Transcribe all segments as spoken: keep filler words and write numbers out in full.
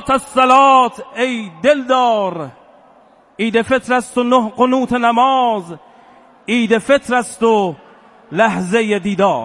الصلاة ای دلدار. عید فطر است و نه قنوت نماز، عید فطر است و لحظه دیدار.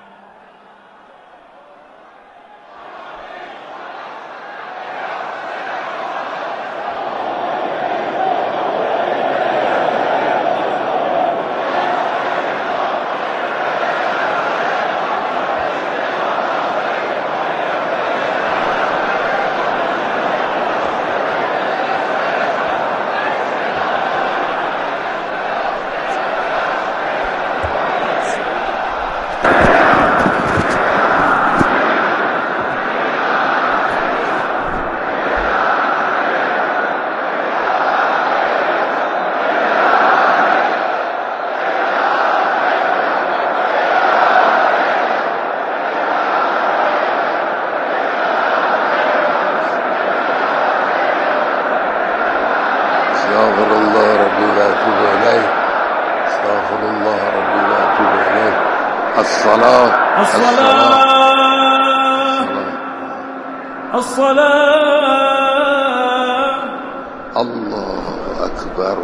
استغفر الله ربي لا أتوب إليه، استغفر الله ربي لا أتوب إليه. الصلاة الصلاة الصلاة. الله أكبر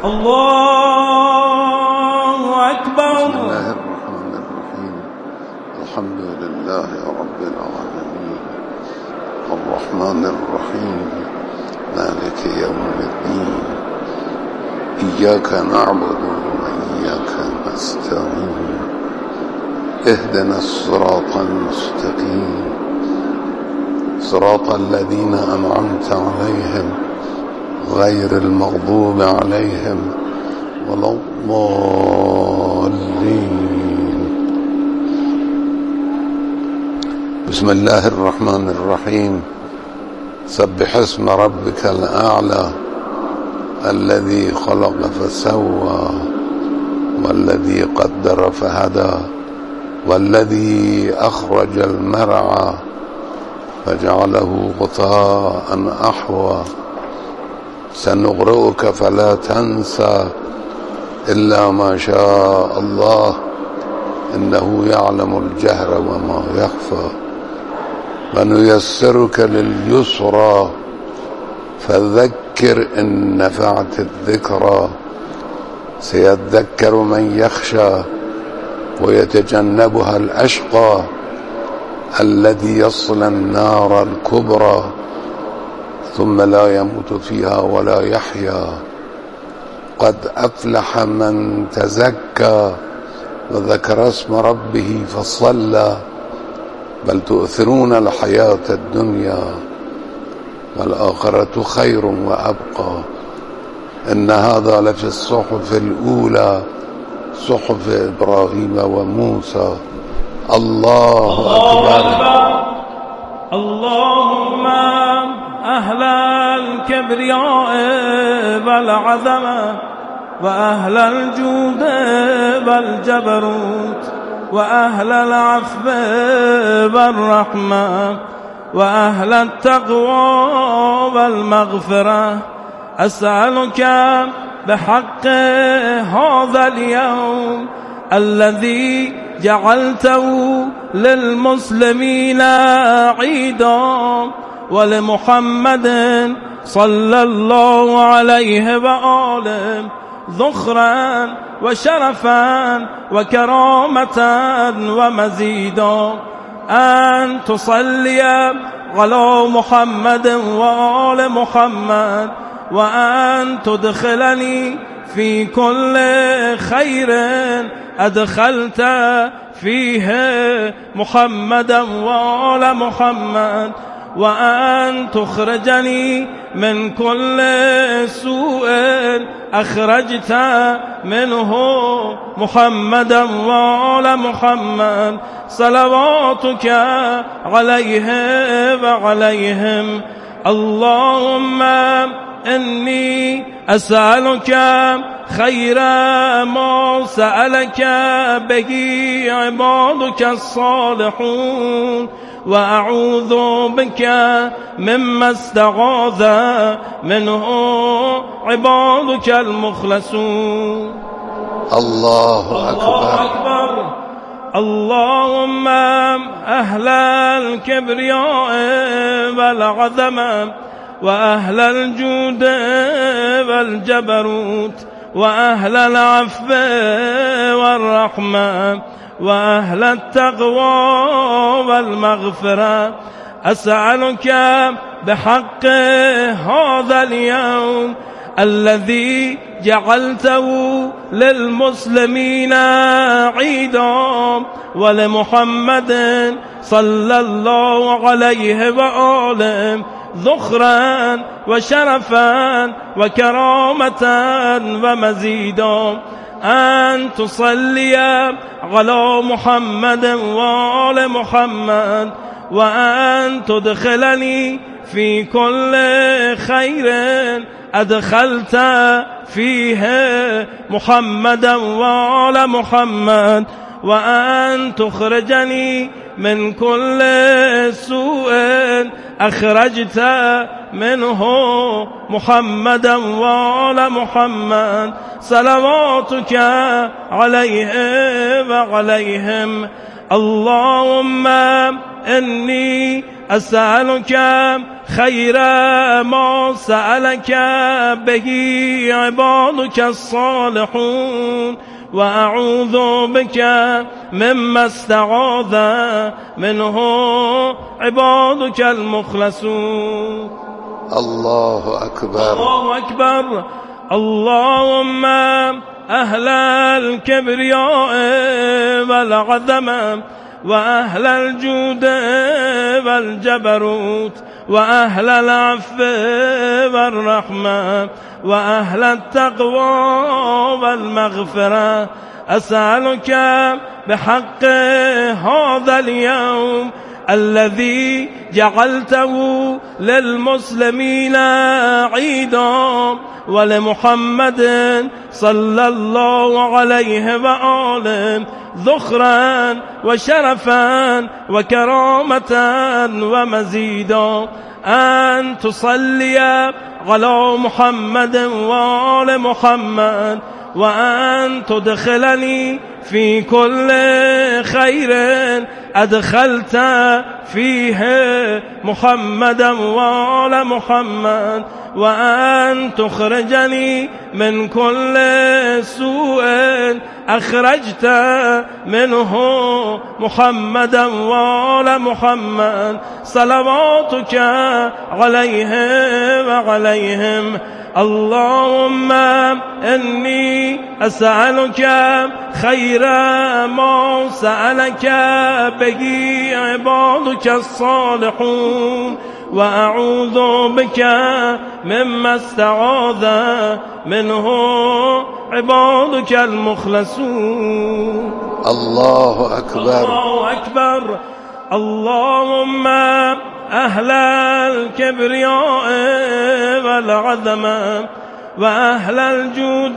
الله أكبر. بسم الله الرحمن الرحيم. الحمد لله رب العالمين الرحمن الرحيم مالك يوم الدين إياك نعبد وإياك نستعين اهدنا الصراط المستقيم صراط الذين أنعمت عليهم غير المغضوب عليهم ولا الضالين. بسم الله الرحمن الرحيم. سبح اسم ربك الأعلى الذي خلق فسوى والذي قدر فهدى والذي أخرج المرعى فجعله غثاء أحوى سنقرئك فلا تنسى إلا ما شاء الله إنه يعلم الجهر وما يخفى ونيسرك لليسرى فذكر إن نفعت الذكرى سيذكر من يخشى ويتجنبها الأشقى الذي يصلى النار الكبرى ثم لا يموت فيها ولا يحيا. قد أفلح من تزكى وذكر اسم ربه فصلى بل تؤثرون الحياة الدنيا والآخرة خير وأبقى إن هذا لفي الصحف الأولى صحف إبراهيم وموسى. الله أكبر. اللهم أهل الكبرياء والعظمة وأهل الجود والجبروت وأهل العفو والرحمة وأهل التقوى والمغفرة أسألك بحق هذا اليوم الذي جعلته للمسلمين عيدا ولمحمد صلى الله عليه وآله ذخرا وشرفا وكرامة ومزيدا أن تصلي على محمد وآل محمد وأن تدخلني في كل خير أدخلت فيه محمدا وآل محمد وأن تخرجني من كل سوء أخرجت منه محمدا وآل محمد صلواتك عليه وعليهم. اللهم إني أسألك خير ما سألك به عبادك الصالحون وأعوذ بك مما استغاث منه عبادك المخلصون. الله أكبر. اللهم أهل الكبرياء والعظمة وأهل الجود والجبروت وأهل العفو والرحمة وأهل التقوى والمغفرة، أسألك بحق هذا اليوم الذي جعلته للمسلمين عيدا، ولمحمد صلى الله عليه وآله ذخرا وشرفا وكرامة ومزيدا، أن تصلي على محمد وآل محمد، وأن تدخلني في كل خير أدخلت فيه محمدا وآل محمد، وأن تخرجني من كل سوء أخرجت منه محمدا وآل محمد، صلواتك عليه وعليهم. اللهم إني أسألك خير ما سألك به عبادك الصالحون، وأعوذ بك مما استعاذ منه عبادك المخلصون. الله أكبر الله أكبر. اللهم أهل الكبرياء والعظمة وأهل الجود والجبروت وأهل العفو والرحمة وأهل التقوى والمغفرة، أسألك بحق هذا اليوم الذي جعلته للمسلمين عيدا، ولمحمد صلى الله عليه وآله ذخرا وشرفا وكرامة ومزيدا، أن تصلي على محمد وآل محمد، وأن تدخلني في كل خير أدخلت فيه محمدا وآل محمد، وأن تخرجني من كل سوء أخرجت منه محمدا وآل محمد، صلواتك عليه وعليهم. اللهم إني أسألك خير ما سألك به عبادك الصالحون، وأعوذ بك مما استعاذ منه عبادك المخلصون. الله أكبر الله أكبر. اللهم أهل الكبرياء والعظمة وأهل الجود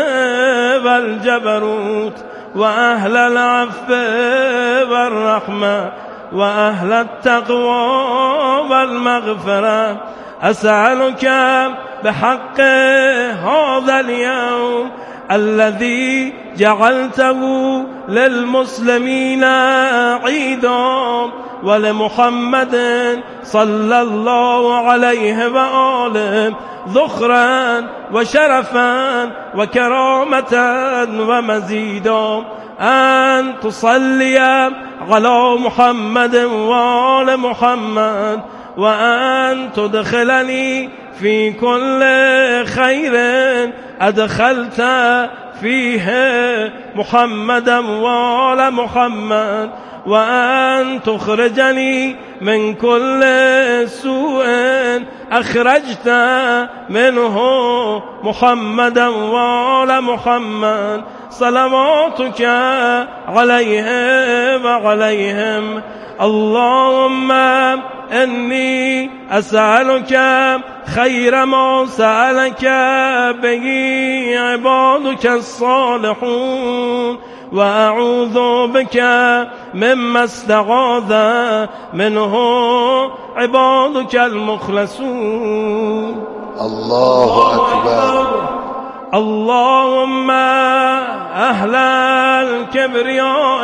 والجبروت وأهل العفو والرحمة وأهل التقوى والمغفرة، أسألك بحق هذا اليوم الذي جعلته للمسلمين عيدا، ولمحمد صلى الله عليه وآله ذخرا وشرفا وكرامة ومزيدا، أن تصلي على محمد وآل محمد، وأن تدخلني في كل خير أدخلت فيه محمدا وآل محمد، وأن تخرجني من كل سوء أخرجت منه محمدا وآل محمد، صلواتك عليه وعليهم. اللهم إني أسألك خير ما سألك به عبادك الصالحون، وأعوذ بك مما استعاذ منه عبادك المخلصون. الله أكبر. اللهم أهل الكبرياء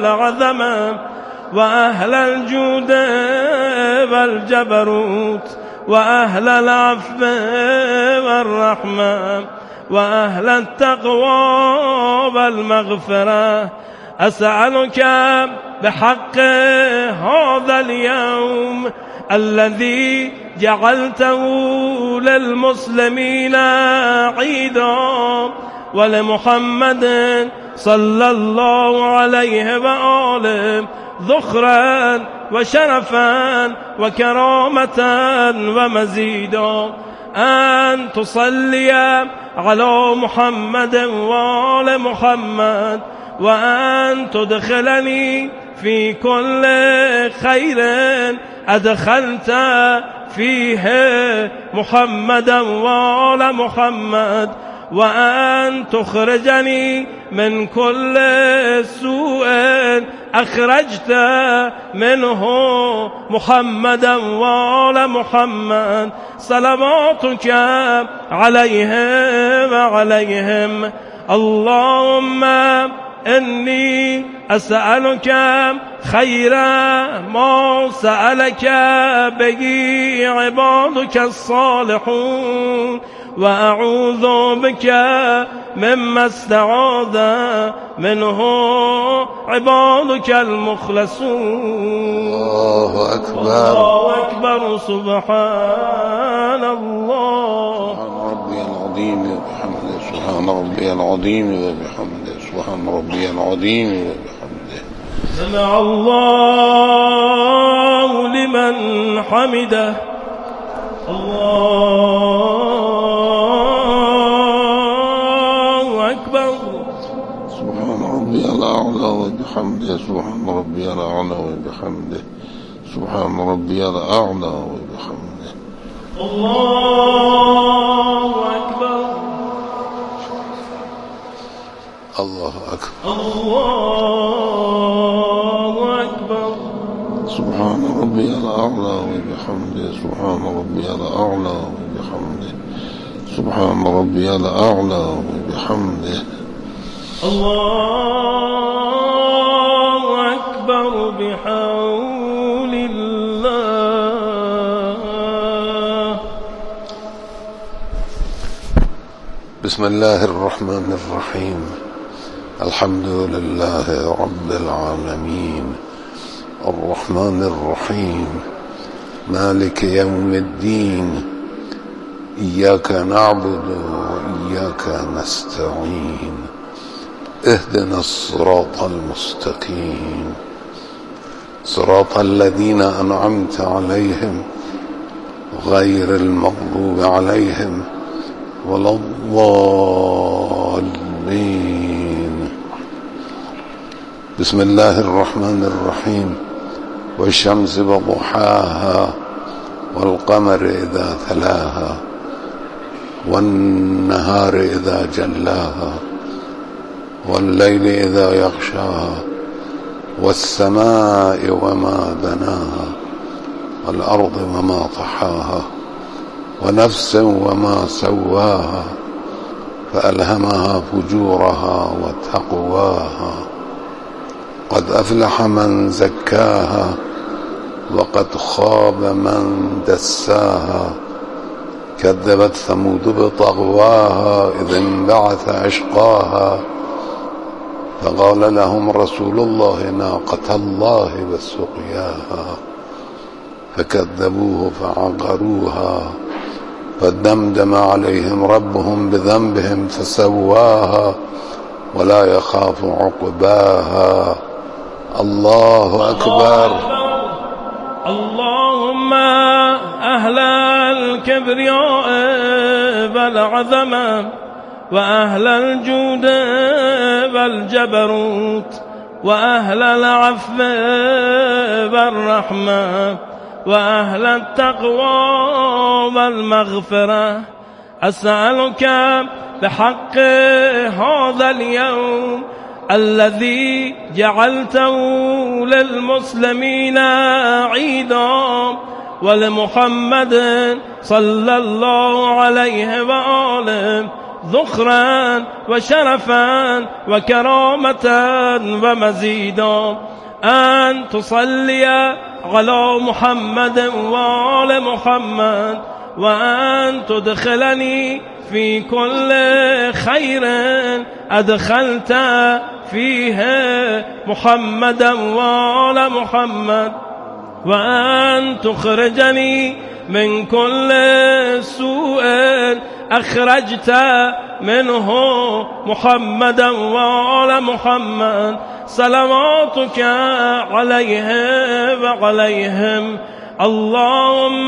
والعظمة وأهل الجود والجبروت وأهل العفو والرحمة وأهل التقوى والمغفرة. أسألك بحق هذا اليوم الذي جعلته للمسلمين عيدا ولمحمد صلى الله عليه وآله ذخرا وشرفا وكرامة ومزيدا، أن تصلي على محمد وآل محمد، وأن تدخلني في كل خير أدخلت فيه محمدا وآل محمد، وأن تخرجني من كل سوء أخرجت منه محمدا وآل محمد، صلواتك عليه وعليهم. اللهم إني أسألك خير ما سألك به عبادك الصالحون، وأعوذ بك مما استعاذ منه عبادك المخلصون. الله أكبر. الله أكبر. سبحان الله. سبحان ربي العظيم وبحمده. سبحان ربي العظيم وبحمده. سبحان ربي العظيم وبحمده. سمع الله لمن حمده. الله أكبر. سبحان ربي الأعلى وبحمده. سبحان ربي الأعلى وبحمده. سبحان ربي الأعلى وبحمده. الله أكبر. الله أكبر. الله أكبر. سبحان ربي الأعلى وبحمده. سبحان ربي الأعلى وبحمده. سبحان ربي الأعلى وبحمده. الله أكبر بحول الله. بسم الله الرحمن الرحيم. الحمد لله رب العالمين الرحمن الرحيم مالك يوم الدين. إياك نعبد وإياك نستعين. اهدنا الصراط المستقيم صراط الذين أنعمت عليهم غير المغضوب عليهم ولا الضالين. بسم الله الرحمن الرحيم. والشمس وضحاها والقمر إذا تلاها والنهار إذا جلاها والليل إذا يغشاها والسماء وما بناها والأرض وما طحاها ونفس وما سواها فألهمها فجورها وتقواها. قد أفلح من زكاها وقد خاب من دساها. كذبت ثمود بطغواها إذ انبعث أشقاها فقال لهم رسول الله ناقة الله وسقياها فكذبوه فعقروها فدمدم عليهم ربهم بذنبهم فسواها ولا يخاف عقباها. الله أكبر. اللهم أهل الكبرياء والعظمة وأهل الجود والجبروت وأهل العفو والرحمة وأهل التقوى والمغفرة، أسألك بحق هذا اليوم الذي جعلته للمسلمين عيدا ولمحمد صلى الله عليه وآله ذخرا وشرفا وكرامة ومزيدا، أن تصلي على محمد وآل محمد وأن تدخلني في كل خير أدخلت فيه محمدا وآل محمد وأن تخرجني من كل سوء أخرجت منه محمدا وآل محمد صلواتك عليه وعليهم. اللهم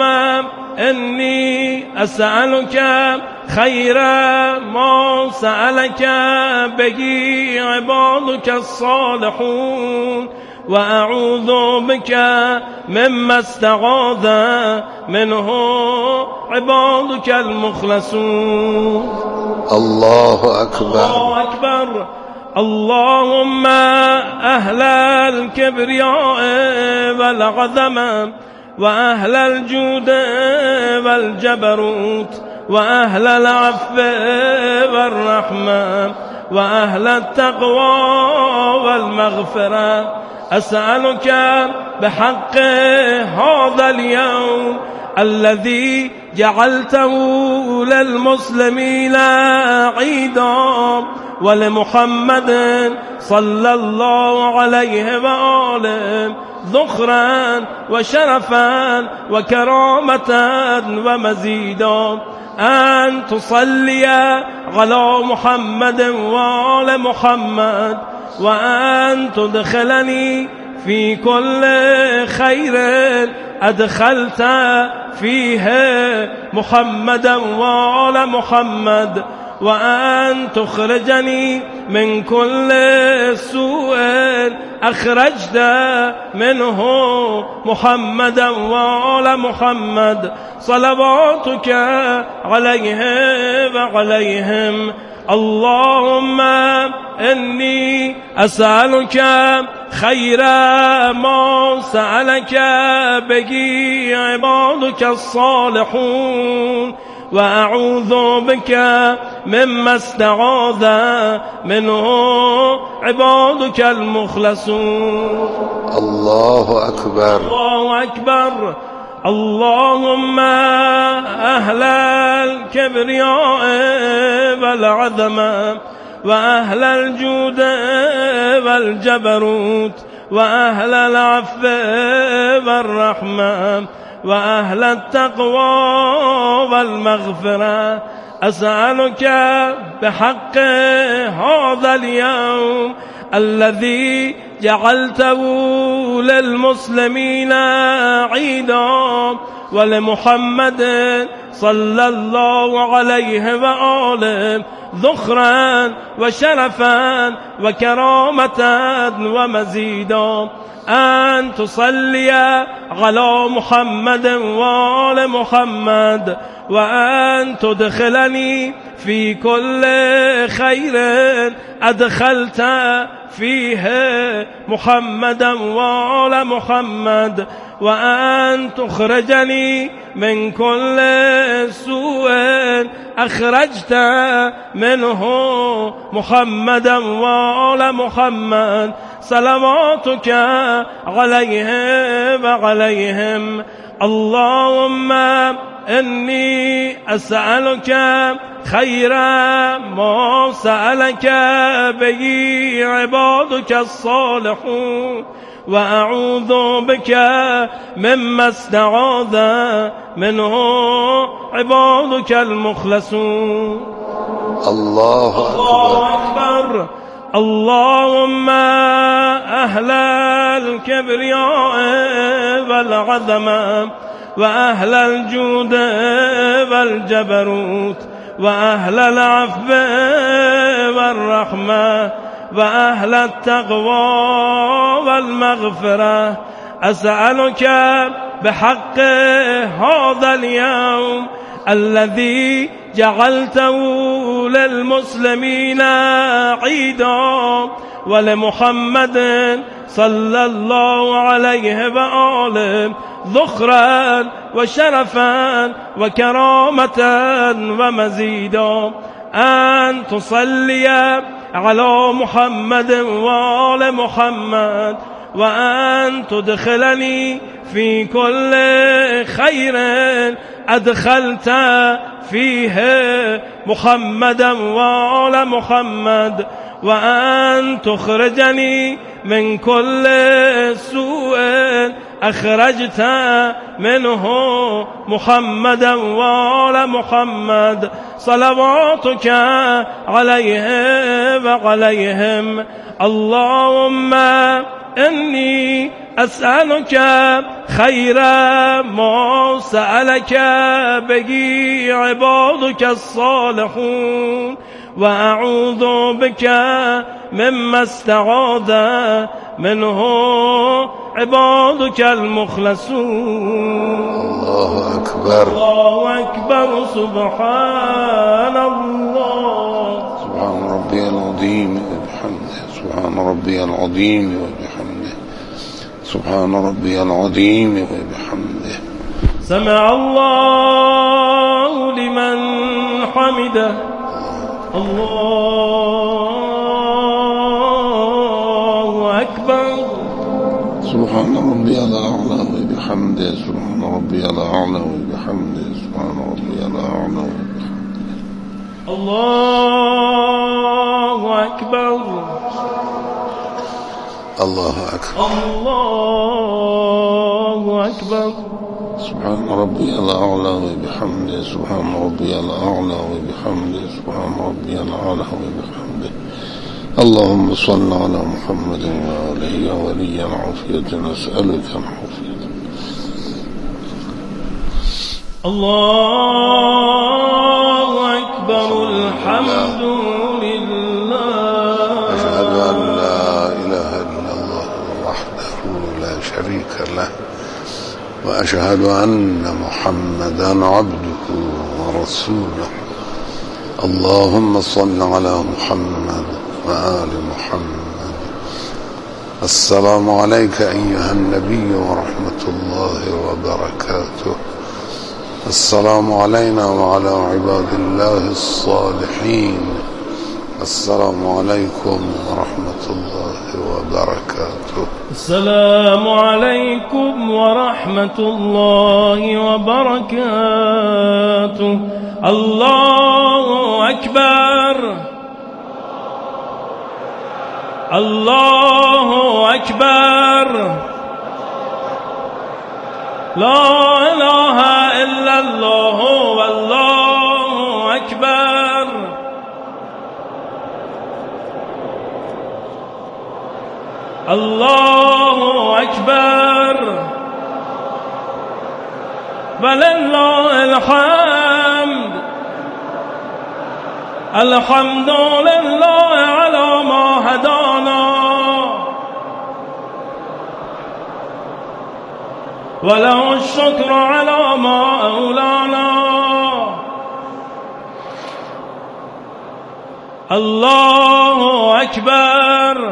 إني أسألك خير ما سألك به عبادك الصالحون وأعوذ بك مما استعاذ منه عبادك المخلصون. الله أكبر الله أكبر. اللهم أهل الكبرياء والعظمة وأهل الجود والجبروت وأهل العفو والرحمة وأهل التقوى والمغفرة أسألك بحق هذا اليوم الذي جعلته للمسلمين عيدا ولمحمد صلى الله عليه وآله ذخرا وشرفا وكرامة ومزيدا أن تصلي على محمد وآل محمد وأن تدخلني في كل خير أدخلت فيه محمدا وآل محمد وأن تخرجني من كل سوء أخرجت منه محمدا وآل محمد صلواتك عليه وعليهم. اللهم إني أسألك خير ما سألك به عبادك الصالحون وأعوذ بك مما استعاذ منه عبادك المخلصون. الله أكبر الله أكبر. اللهم أهل الكبرياء والعظمة وأهل الجود والجبروت وأهل العفو والرحمة وأهل التقوى والمغفرة أسألك بحق هذا اليوم الذي جعلته للمسلمين عيدا ولمحمد صلى الله عليه وآله ذخرا وشرفا وكرامة ومزيدا أن تصلي على محمد وآل محمد وأن تدخلني في كل خير أدخلت فيه محمدا وآل محمد وأن تخرجني من كل سوء أخرجت منه محمدا وآل محمد صلواتك عليه وعليهم. اللهم إني أسألك خير ما سألك به عبادك الصالحون وأعوذ بك مما استعاذ منه عبادك المخلصون. الله أكبر. اللهم أهل الكبرياء والعظمة وأهل الجود والجبروت وأهل العفو والرحمة وأهل التقوى والمغفرة أسألك بحق هذا اليوم الذي جعلته للمسلمين عيدا ولمحمد صلى الله عليه وآله ذخرا وشرفا وكرامة ومزيدا أن تصلي على محمد وآل محمد وأن تدخلني في كل خير أدخلت فيه محمدا وآل محمد، وأن تخرجني من كل سوء أخرجت منه محمدا وآل محمد، صلواتك عليه وعليهم. اللهم إني أسألك خير ما سألك به عبادك الصالحون، وأعوذ بك مما استعاذ منه عبادك المخلصون. الله أكبر، الله أكبر. سبحان الله. سبحان ربي العظيم وبحمده، سبحان ربي العظيم وبحمده، سبحان ربي العظيم وبحمده. سمع الله لمن حمده. الله أكبر. سبحان ربي الأعلى وبحمده، سبحان ربي الأعلى وبحمده، سبحان ربي الأعلى وبحمده. الله أكبر. الله أكبر. الله أكبر. سبحان ربي الأعلى وبحمده، سبحان ربي الأعلى وبحمده، سبحان ربي الأعلى وبحمده. اللهم صل على محمد وآله يا ولي العافية، نسألك العافية. الله أكبر. الحمد لله. أشهد أن لا إله إلا الله وحده لا شريك له، وأشهد أن محمدا عبده ورسوله. اللهم صل على محمد وآل محمد. السلام عليك أيها النبي ورحمة الله وبركاته. السلام علينا وعلى عباد الله الصالحين. السلام عليكم ورحمة الله وبركاته. السلام عليكم ورحمة الله وبركاته. الله أكبر. الله أكبر. لا إله إلا الله والله أكبر. الله أكبر. ولله الحمد. الحمد لله على ما هدانا، وله الشكر على ما أولانا. الله أكبر.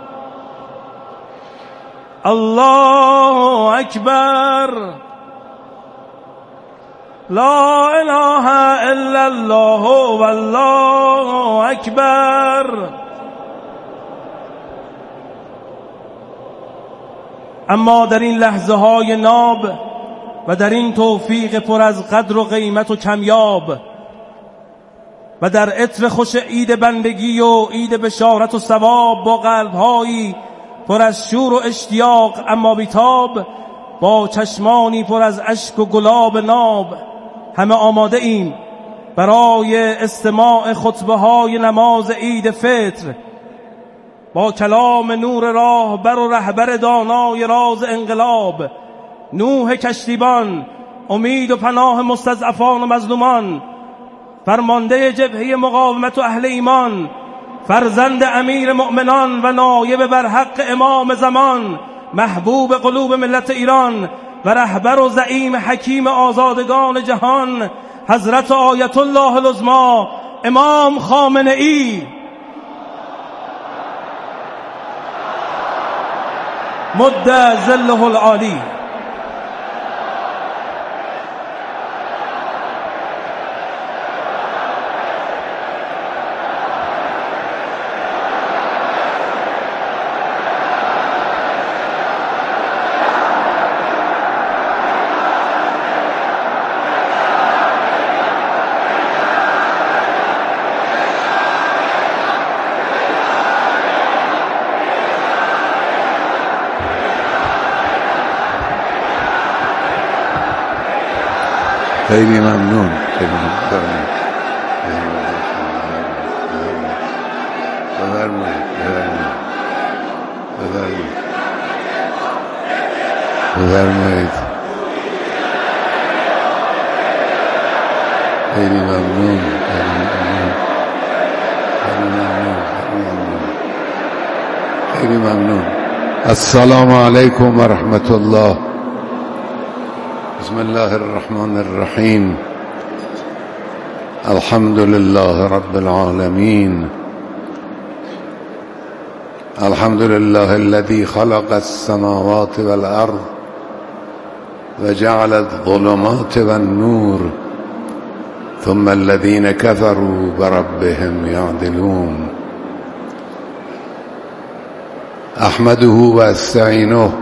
الله أكبر. لا إله إلا الله والله أكبر. اما در این لحظه های ناب و در این توفیق پر از قدر و قیمت و کمیاب و در عطر خوش عید بندگی و عید بشارت و ثواب، با قلب‌هایی پر از شور و اشتیاق اما بیتاب، با چشمانی پر از اشک و گلاب ناب، همه آماده ایم برای استماع خطبه های نماز عید فطر با کلام نور راهبر و رهبر دانای راز انقلاب، نوح کشتیبان، امید و پناه مستضعفان و مظلومان، فرمانده جبهه مقاومت و اهل ایمان، فرزند امیر مؤمنان و نایب بر حق امام زمان، محبوب قلوب ملت ایران و رهبر و زعیم حکیم آزادگان جهان، حضرت آیت الله العظمی امام خامنه ای مد ظله العالی. خیلی ممنون. خیلی ممنون. بفرمایید بفرمایید بفرمایید. خیلی ممنون. خیلی ممنون. خیلی ممنون. السلام علیکم و رحمت الله. بسم الله الرحمن الرحیم. الحمد لله رب العالمين. الحمد لله الذي خلق السماوات والأرض وجعل الظلمات والنور ثم الذين كفروا بربهم يعدلون. أحمده وأستعينه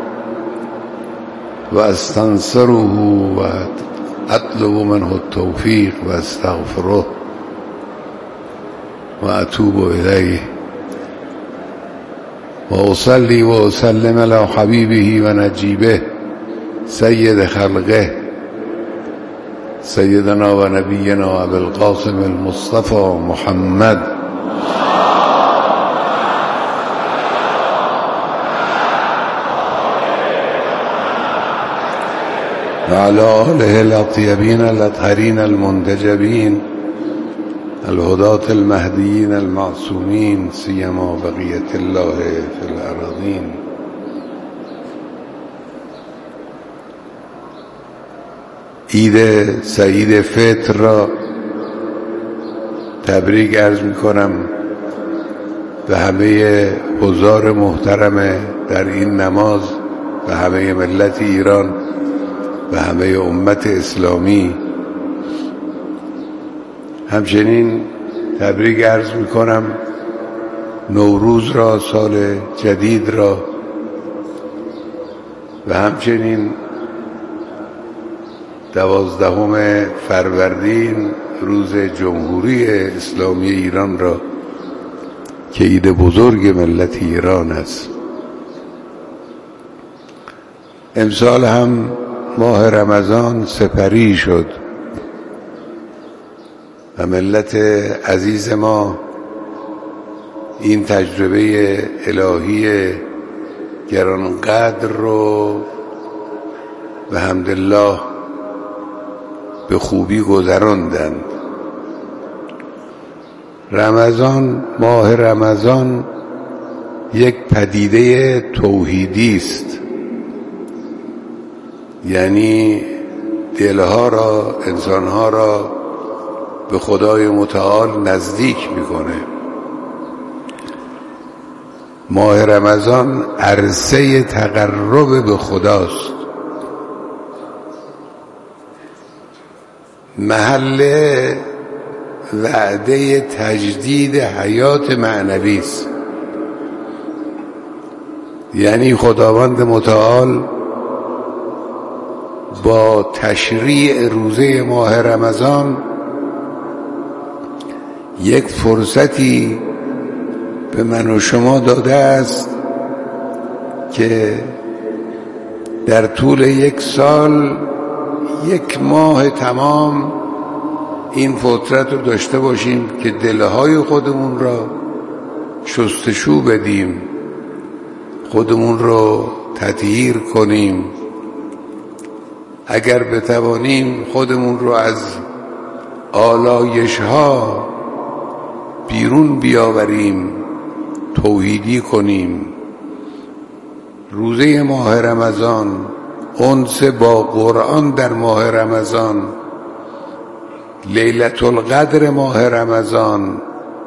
وأستنصره وأطلب منه التوفيق وأستغفره وأتوب إليه وأصلي وأسلم على حبيبه ونجيبه سيد خلقه سيدنا ونبينا أبي القاسم المصطفى محمد وعلى آله الأطيبين الأطهرين المنتجبين الهداة المهديين المعصومين سيما بقية الله في الأراضين. عید سعید فطر را تبریک عرض می کنم به همه حضار محترم در این نماز، به همه ملت ایران، به همه امت اسلامی. همچنین تبریک عرض می کنم نوروز را، سال جدید را، و همچنین دوازدهم فروردین روز جمهوری اسلامی ایران را که عید بزرگ ملت ایران است. امسال هم ماه رمضان سپری شد و ملت عزیز ما این تجربه الهی گرانقدر رو به حمدالله به خوبی گذراندند. رمضان، ماه رمضان یک پدیده توحیدی است، یعنی دلها را، انسانها را به خدای متعال نزدیک میکنه. ماه رمضان عرصه تقرب به خداست، محل وعده تجدید حیات معنوی است. یعنی خداوند متعال با تشریع روزه ماه رمضان یک فرصتی به من و شما داده است که در طول یک سال، یک ماه تمام این فطرت رو داشته باشیم که دلهای خودمون را شستشو بدیم، خودمون رو تطهیر کنیم، اگر بتوانیم خودمون رو از آلایش ها بیرون بیاوریم، توحیدی کنیم. روزه ماه رمضان، انس با قرآن در ماه رمضان، لیلة القدر ماه رمضان،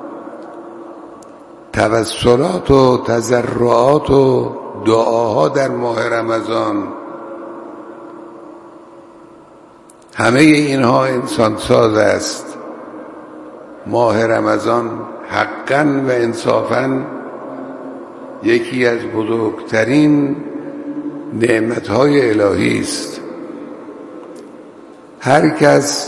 توسلات و تضرعات و دعاها در ماه رمضان، همه اینها انسان ساز است. ماه رمضان حقاً و انصافاً یکی از بزرگترین نعمتهای الهی است. هر کس